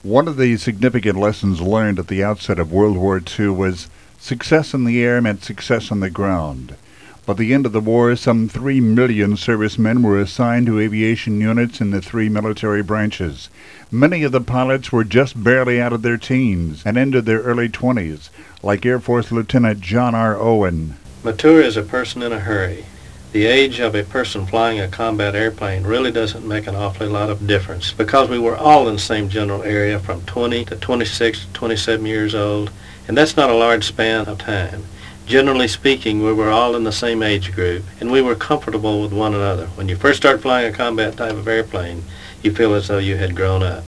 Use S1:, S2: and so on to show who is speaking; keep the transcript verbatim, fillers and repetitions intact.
S1: One of the significant lessons learned at the outset of World War Two was success in the air meant success on the ground. By the end of the war, some three million servicemen were assigned to aviation units in the three military branches. Many of the pilots were just barely out of their teens and into their early twenties, like Air Force Lieutenant John R. Owen.
S2: Mature is a person in a hurry. The age of a person flying a combat airplane really doesn't make an awfully lot of difference because we were all in the same general area from twenty to twenty-six to twenty-seven years old, and that's not a large span of time. Generally speaking, we were all in the same age group, and we were comfortable with one another. When you first start flying a combat type of airplane, you feel as though you had grown up.